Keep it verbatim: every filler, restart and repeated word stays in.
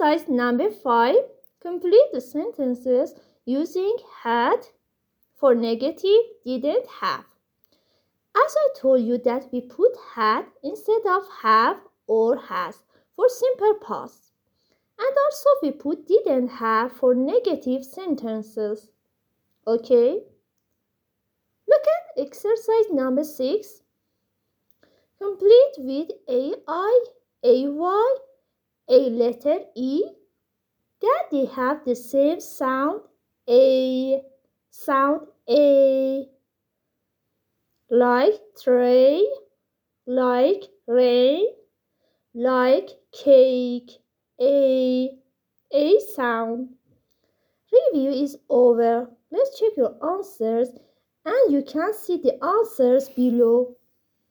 Exercise number five. Complete the sentences using had for negative, didn't have. As I told you that we put had instead of have or has for simple past. And also we put didn't have for negative sentences. Okay? Look at exercise number six. Complete with A I, A Y, a letter E, that they have the same sound A, sound A, like tray, like rain, like cake, A, A sound. Review is over. Let's check your answers and you can see the answers below.